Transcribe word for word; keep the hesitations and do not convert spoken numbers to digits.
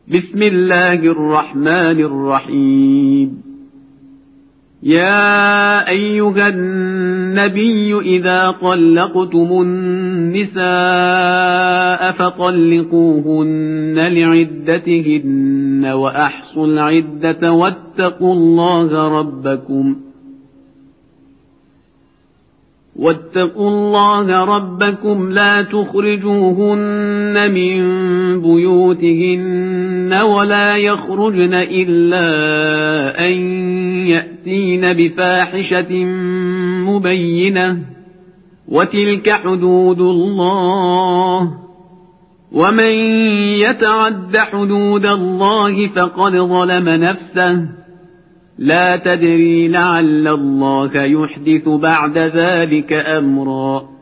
بسم الله الرحمن الرحيم. يا أيها النبي إذا طلقتم النساء فطلقوهن لعدتهن وأحصوا العدة واتقوا الله ربكم واتقوا الله ربكم لا تخرجوهن من بيوتهن ولا يخرجن إلا أن يأتين بفاحشة مبينة وتلك حدود الله ومن يتعد حدود الله فقد ظلم نفسه لا تدري لعل الله يحدث بعد ذلك أمرا.